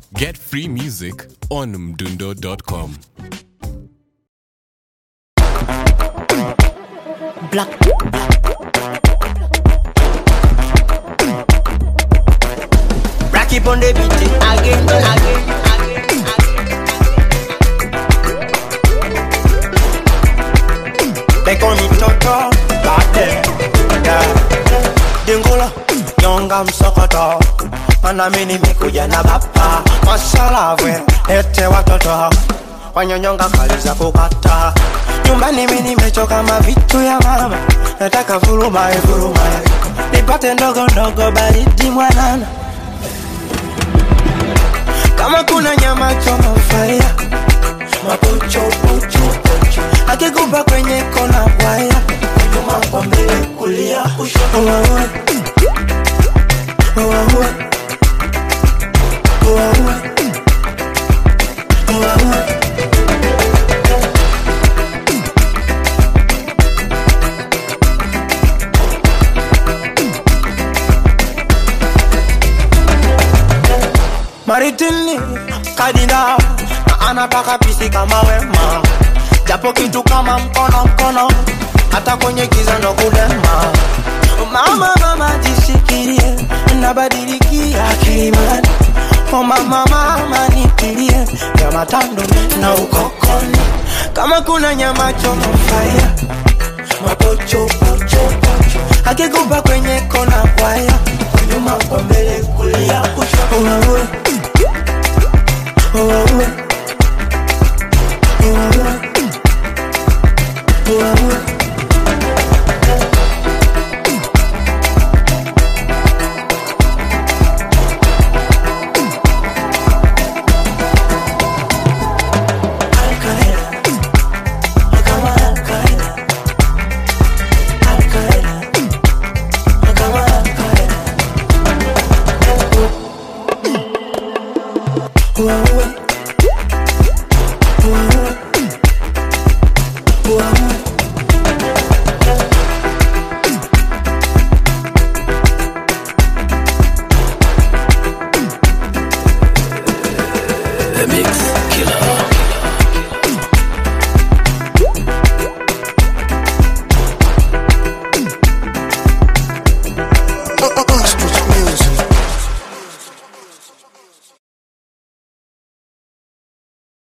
Get free music on mdundo.com. Black. Keep on the beat again. They call me Toto, Bate, Dingola, Yonga Msokoto, Manamini Mikuya na Bapa, Masala we, ete watoto, Wanyonyonga kaliza kukata. Nyumbani mimi nimechoka mavitu ya mama, nataka vurumae, nipate ndogo baridi mwanana. Kama kuna nyama choma fire, mapocho. Akikupa kwenye kona waya, nyuma kwa mbele kulia kushoto. Maritini, kadina, na anataka pisi kama wema. Japo kitu kama mkono, hata kwenye giza ndo kudema. Mama jishikirie, nabadilikia kilimani. Oh mama nikilie, ya matando na ukokoni. Kama kuna nyama choma fire, mapocho. Akikupa kwenye kona waya, nyuma kwa mbele kulia kushoto. Wow.